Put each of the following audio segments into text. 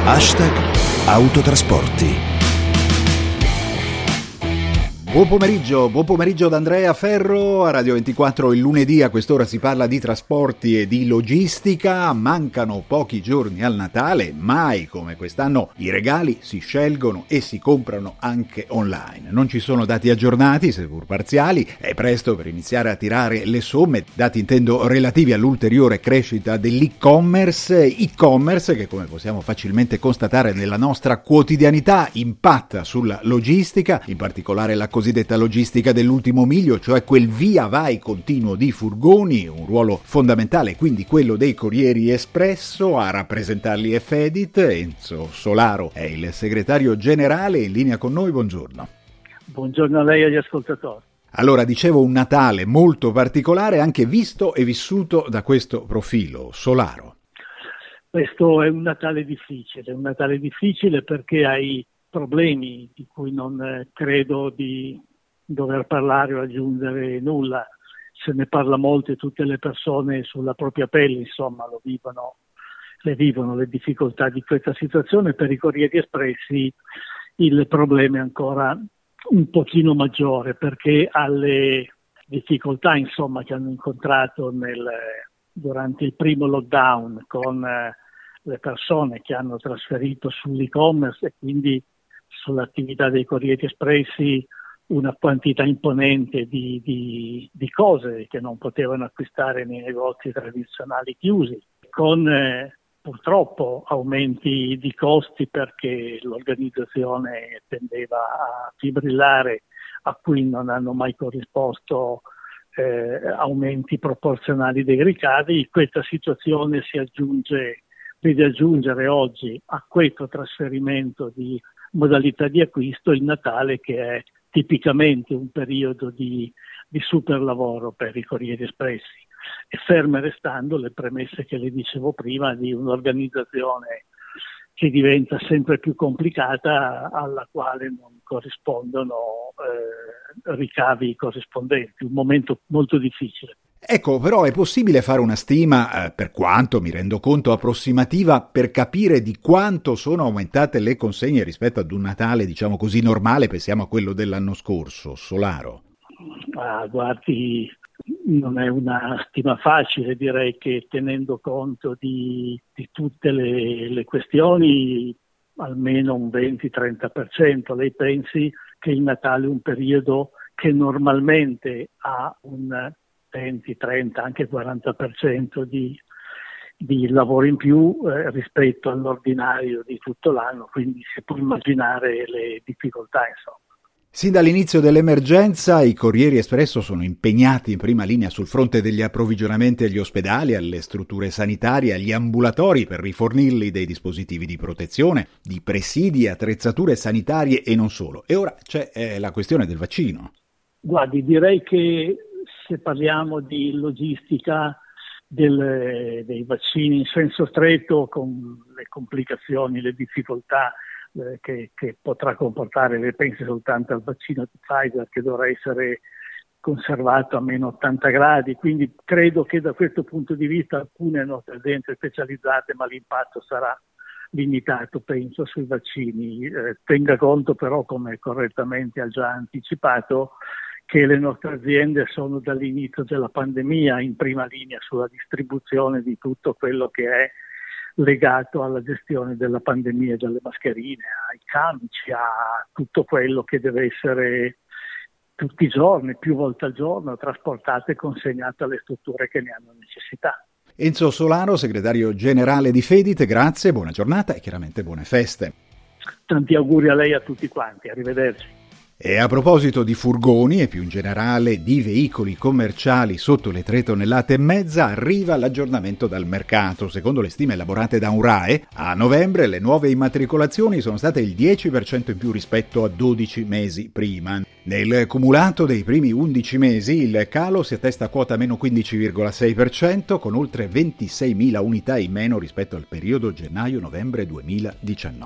#autotrasporti. Buon pomeriggio da Andrea Ferro a Radio 24. Il lunedì a quest'ora si parla di trasporti e di logistica. Mancano pochi giorni al Natale, mai come quest'anno i regali si scelgono e si comprano anche online. Non ci sono dati aggiornati, seppur parziali, è presto per iniziare a tirare le somme, dati intendo relativi all'ulteriore crescita dell'e-commerce che, come possiamo facilmente constatare nella nostra quotidianità, impatta sulla logistica, in particolare la cosiddetta logistica dell'ultimo miglio, cioè quel via vai continuo di furgoni, un ruolo fondamentale quindi quello dei corrieri espresso. A rappresentarli è Fedit. Enzo Solaro è il segretario generale, in linea con noi. Buongiorno. Buongiorno a lei e agli ascoltatori. Allora, dicevo, un Natale molto particolare, anche visto e vissuto da questo profilo. Solaro. Questo è un Natale difficile perché hai problemi di cui non credo di dover parlare o aggiungere nulla. Se ne parla molto e tutte le persone sulla propria pelle, insomma, le vivono le difficoltà di questa situazione. Per i corrieri espressi il problema è ancora un pochino maggiore, perché alle difficoltà, insomma, che hanno incontrato durante il primo lockdown con le persone che hanno trasferito sull'e-commerce e quindi sull'attività dei corrieri espressi una quantità imponente di cose che non potevano acquistare nei negozi tradizionali chiusi, con purtroppo aumenti di costi perché l'organizzazione tendeva a fibrillare, a cui non hanno mai corrisposto aumenti proporzionali dei ricavi. Questa situazione vede aggiungere oggi a questo trasferimento di modalità di acquisto il Natale, che è tipicamente un periodo di super lavoro per i corrieri espressi, e ferme restando le premesse che le dicevo prima di un'organizzazione che diventa sempre più complicata, alla quale non corrispondono ricavi corrispondenti. Un momento molto difficile. Ecco, però è possibile fare una stima, per quanto mi rendo conto approssimativa, per capire di quanto sono aumentate le consegne rispetto ad un Natale, diciamo così, normale? Pensiamo a quello dell'anno scorso. Solaro. Guardi, non è una stima facile. Direi che, tenendo conto di tutte le questioni, almeno un 20-30%. Lei pensi che il Natale è un periodo che normalmente ha un 20, 30, anche 40% di lavoro in più rispetto all'ordinario di tutto l'anno, quindi si può immaginare le difficoltà, insomma. Sin dall'inizio dell'emergenza i corrieri espresso sono impegnati in prima linea sul fronte degli approvvigionamenti agli ospedali, alle strutture sanitarie, agli ambulatori, per rifornirli dei dispositivi di protezione, di presidi, attrezzature sanitarie e non solo. E ora c'è la questione del vaccino. Guardi, direi che se parliamo di logistica dei vaccini in senso stretto, con le complicazioni, le difficoltà che potrà comportare, le pensi soltanto al vaccino di Pfizer, che dovrà essere conservato a meno 80 gradi, quindi credo che da questo punto di vista alcune nostre aziende specializzate, ma l'impatto sarà limitato, penso, sui vaccini. Tenga conto però, come correttamente ha già anticipato, che le nostre aziende sono dall'inizio della pandemia in prima linea sulla distribuzione di tutto quello che è legato alla gestione della pandemia, dalle mascherine ai camici, a tutto quello che deve essere tutti i giorni, più volte al giorno, trasportato e consegnato alle strutture che ne hanno necessità. Enzo Solaro, segretario generale di Fedit, grazie, buona giornata e chiaramente buone feste. Tanti auguri a lei e a tutti quanti, arrivederci. E a proposito di furgoni e più in generale di veicoli commerciali sotto le 3,5 tonnellate, arriva l'aggiornamento dal mercato. Secondo le stime elaborate da UNRAE, a novembre le nuove immatricolazioni sono state il 10% in più rispetto a 12 mesi prima. Nel cumulato dei primi 11 mesi il calo si attesta a quota meno 15,6%, con oltre 26.000 unità in meno rispetto al periodo gennaio-novembre 2019.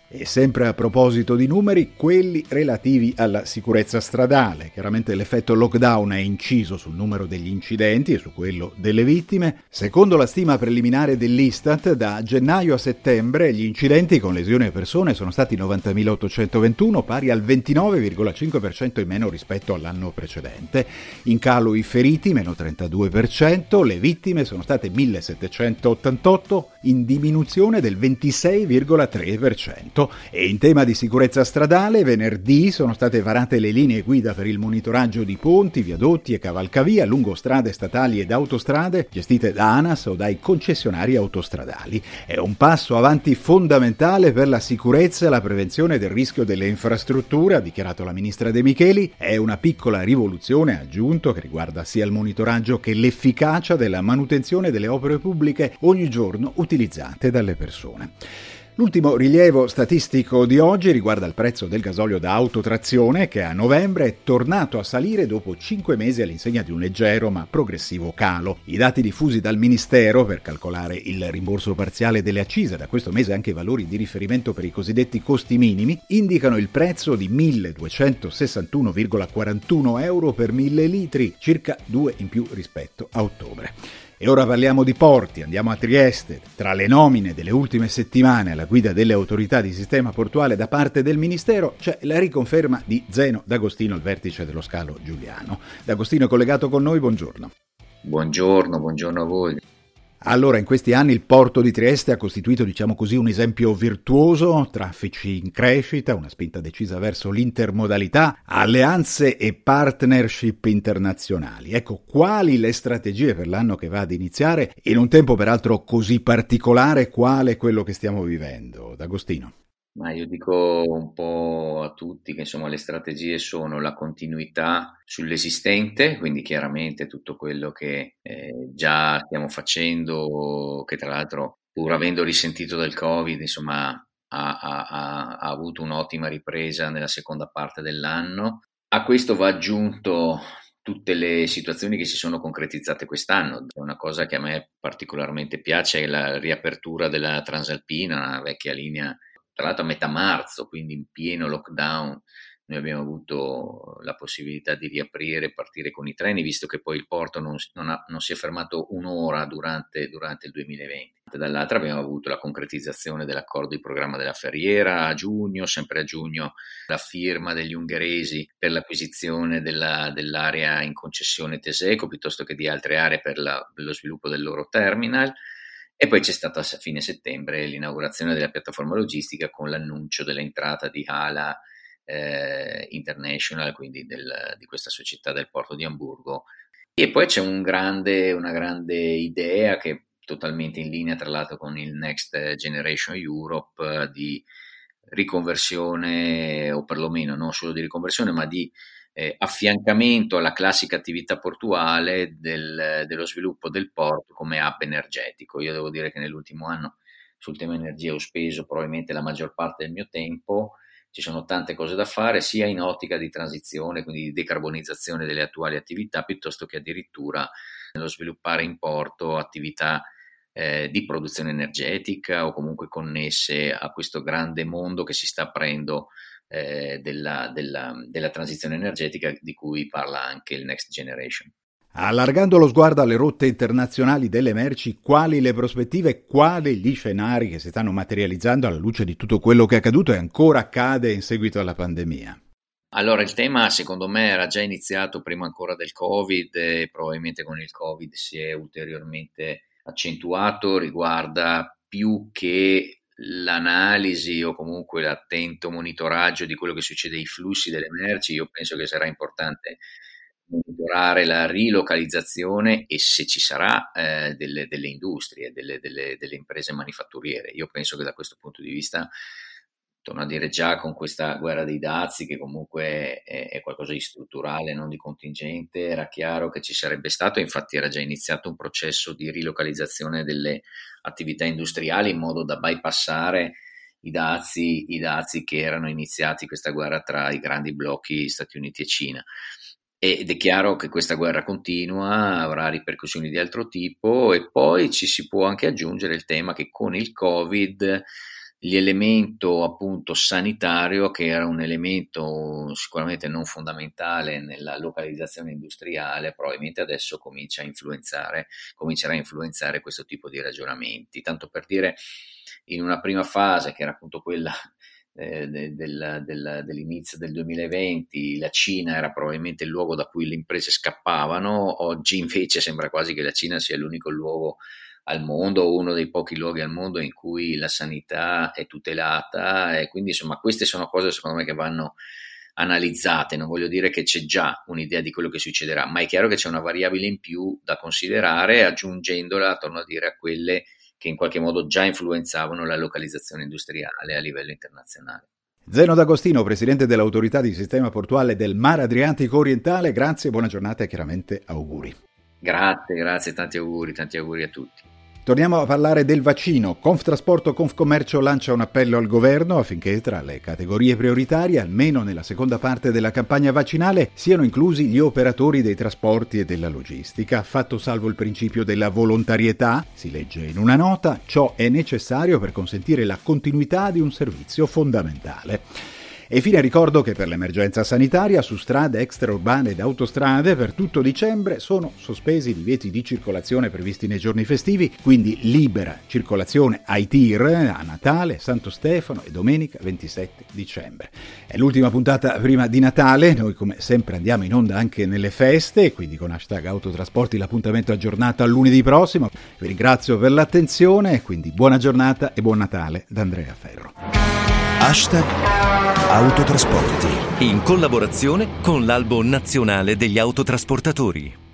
E sempre a proposito di numeri, quelli relativi alla sicurezza stradale. Chiaramente l'effetto lockdown è inciso sul numero degli incidenti e su quello delle vittime. Secondo la stima preliminare dell'Istat, da gennaio a settembre gli incidenti con lesioni a persone sono stati 90.821, pari al 29,5% in meno rispetto all'anno precedente. In calo i feriti, meno 32%, le vittime sono state 1.788, in diminuzione del 26,3%. E in tema di sicurezza stradale, venerdì sono state varate le linee guida per il monitoraggio di ponti, viadotti e cavalcavia lungo strade statali ed autostrade gestite da ANAS o dai concessionari autostradali. È un passo avanti fondamentale per la sicurezza e la prevenzione del rischio delle infrastrutture, ha dichiarato la ministra De Micheli. È una piccola rivoluzione, ha aggiunto, che riguarda sia il monitoraggio che l'efficacia della manutenzione delle opere pubbliche ogni giorno utilizzate dalle persone. L'ultimo rilievo statistico di oggi riguarda il prezzo del gasolio da autotrazione, che a novembre è tornato a salire dopo 5 mesi all'insegna di un leggero ma progressivo calo. I dati diffusi dal Ministero per calcolare il rimborso parziale delle accise, da questo mese anche i valori di riferimento per i cosiddetti costi minimi, indicano il prezzo di 1.261,41 euro per 1.000 litri, circa 2 in più rispetto a ottobre. E ora parliamo di porti, andiamo a Trieste. Tra le nomine delle ultime settimane alla guida delle autorità di sistema portuale da parte del Ministero c'è la riconferma di Zeno D'Agostino al vertice dello scalo Giuliano. D'Agostino è collegato con noi, buongiorno. Buongiorno a voi. Allora, in questi anni il porto di Trieste ha costituito, diciamo così, un esempio virtuoso, traffici in crescita, una spinta decisa verso l'intermodalità, alleanze e partnership internazionali. Ecco, quali le strategie per l'anno che va ad iniziare, in un tempo peraltro così particolare quale quello che stiamo vivendo? D'Agostino. Ma io dico un po' a tutti che insomma le strategie sono la continuità sull'esistente, quindi chiaramente tutto quello che già stiamo facendo, che tra l'altro pur avendo risentito del Covid, insomma ha avuto un'ottima ripresa nella seconda parte dell'anno. A questo va aggiunto tutte le situazioni che si sono concretizzate quest'anno. Una cosa che a me particolarmente piace è la riapertura della Transalpina, una vecchia linea. Tra l'altro a metà marzo, quindi in pieno lockdown, noi abbiamo avuto la possibilità di riaprire e partire con i treni, visto che poi il porto non si è fermato un'ora durante il 2020. Dall'altra abbiamo avuto la concretizzazione dell'accordo di programma della Ferriera a giugno, sempre a giugno la firma degli ungheresi per l'acquisizione dell'area in concessione Teseco, piuttosto che di altre aree per lo sviluppo del loro terminal. E poi c'è stata a fine settembre l'inaugurazione della piattaforma logistica con l'annuncio dell'entrata di HHLA International, quindi di questa società del porto di Amburgo. E poi c'è una grande idea che è totalmente in linea tra l'altro con il Next Generation Europe di riconversione, o perlomeno non solo di riconversione, ma di affiancamento alla classica attività portuale dello sviluppo del porto come hub energetico. Io devo dire che nell'ultimo anno sul tema energia ho speso probabilmente la maggior parte del mio tempo. Ci sono tante cose da fare, sia in ottica di transizione, quindi di decarbonizzazione delle attuali attività, piuttosto che addirittura nello sviluppare in porto attività di produzione energetica o comunque connesse a questo grande mondo che si sta aprendo della transizione energetica, di cui parla anche il Next Generation. Allargando lo sguardo alle rotte internazionali delle merci, quali le prospettive, quali gli scenari che si stanno materializzando alla luce di tutto quello che è accaduto e ancora accade in seguito alla pandemia? Allora, il tema secondo me era già iniziato prima ancora del Covid e probabilmente con il Covid si è ulteriormente accentuato, riguarda più che l'analisi o comunque l'attento monitoraggio di quello che succede ai flussi delle merci. Io penso che sarà importante monitorare la rilocalizzazione e se ci sarà delle industrie, delle imprese manifatturiere. Io penso che da questo punto di vista, torno a dire, già con questa guerra dei dazi, che comunque è qualcosa di strutturale, non di contingente, era chiaro che ci sarebbe stato, infatti era già iniziato un processo di rilocalizzazione delle attività industriali in modo da bypassare i dazi che erano iniziati, questa guerra tra i grandi blocchi Stati Uniti e Cina. Ed è chiaro che questa guerra continua, avrà ripercussioni di altro tipo, e poi ci si può anche aggiungere il tema che con il Covid l'elemento appunto sanitario, che era un elemento sicuramente non fondamentale nella localizzazione industriale, probabilmente adesso comincerà a influenzare questo tipo di ragionamenti. Tanto per dire, in una prima fase, che era appunto quella dell'inizio del 2020, la Cina era probabilmente il luogo da cui le imprese scappavano. Oggi invece sembra quasi che la Cina sia l'unico luogo al mondo, uno dei pochi luoghi al mondo in cui la sanità è tutelata, e quindi insomma queste sono cose secondo me che vanno analizzate. Non voglio dire che c'è già un'idea di quello che succederà, ma è chiaro che c'è una variabile in più da considerare, aggiungendola, torno a dire, a quelle che in qualche modo già influenzavano la localizzazione industriale a livello internazionale. Zeno D'Agostino, presidente dell'autorità di sistema portuale del Mar Adriatico Orientale, grazie, buona giornata e chiaramente auguri. Grazie, tanti auguri a tutti. Torniamo a parlare del vaccino. Conftrasporto Confcommercio lancia un appello al governo affinché tra le categorie prioritarie, almeno nella seconda parte della campagna vaccinale, siano inclusi gli operatori dei trasporti e della logistica. Fatto salvo il principio della volontarietà, si legge in una nota, ciò è necessario per consentire la continuità di un servizio fondamentale. E infine ricordo che per l'emergenza sanitaria su strade extraurbane ed autostrade per tutto dicembre sono sospesi i divieti di circolazione previsti nei giorni festivi, quindi libera circolazione ai tir a Natale, Santo Stefano e domenica 27 dicembre. È l'ultima puntata prima di Natale, noi come sempre andiamo in onda anche nelle feste, quindi con hashtag Autotrasporti l'appuntamento aggiornato a lunedì prossimo. Vi ringrazio per l'attenzione, quindi buona giornata e buon Natale da Andrea Ferro. Hashtag Autotrasporti, in collaborazione con l'Albo Nazionale degli Autotrasportatori.